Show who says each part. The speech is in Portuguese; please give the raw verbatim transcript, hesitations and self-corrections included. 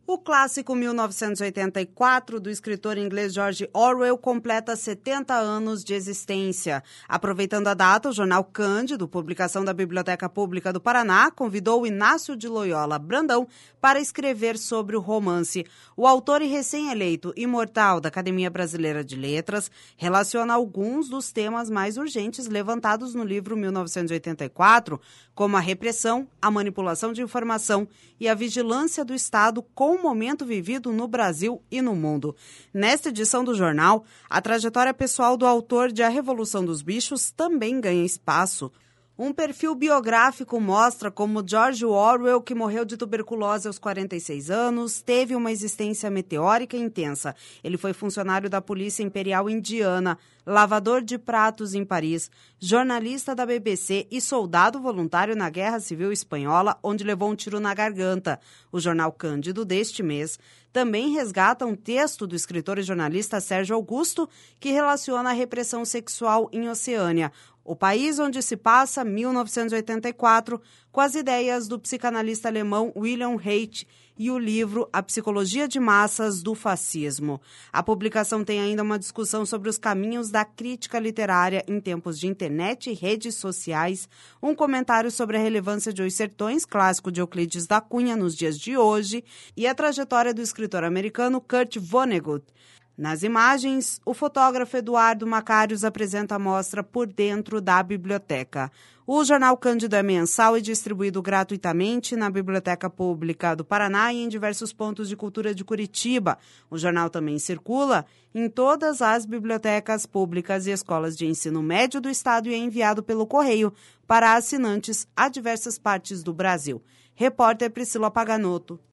Speaker 1: O clássico mil novecentos e oitenta e quatro, do escritor inglês George Orwell, completa setenta anos de existência. Aproveitando a data, o jornal Cândido, publicação da Biblioteca Pública do Paraná, convidou o Inácio de Loyola Brandão para escrever sobre o romance. O autor e recém-eleito imortal da Academia Brasileira de Letras relaciona alguns dos temas mais urgentes levantados no livro mil novecentos e oitenta e quatro, como a repressão, a manipulação de informação e a vigilância do Estado com o momento vivido no Brasil e no mundo. Nesta edição do jornal, a trajetória pessoal do autor de A Revolução dos Bichos também ganha espaço. Um perfil biográfico mostra como George Orwell, que morreu de tuberculose aos quarenta e seis anos, teve uma existência meteórica e intensa. Ele foi funcionário da Polícia Imperial Indiana, lavador de pratos em Paris, jornalista da B B C e soldado voluntário na Guerra Civil Espanhola, onde levou um tiro na garganta. O jornal Cândido deste mês também resgata um texto do escritor e jornalista Sérgio Augusto, que relaciona a repressão sexual em Oceânia, o país onde se passa mil novecentos e oitenta e quatro, com as ideias do psicanalista alemão Wilhelm Reich e o livro A Psicologia de Massas do Fascismo. A publicação tem ainda uma discussão sobre os caminhos da crítica literária em tempos de internet e redes sociais, um comentário sobre a relevância de Os Sertões, clássico de Euclides da Cunha, nos dias de hoje, e a trajetória do escritor americano Kurt Vonnegut. Nas imagens, o fotógrafo Eduardo Macários apresenta a mostra Por Dentro da Biblioteca. O jornal Cândido é mensal e distribuído gratuitamente na Biblioteca Pública do Paraná e em diversos pontos de cultura de Curitiba. O jornal também circula em todas as bibliotecas públicas e escolas de ensino médio do estado e é enviado pelo correio para assinantes a diversas partes do Brasil. Repórter Priscila Paganotto.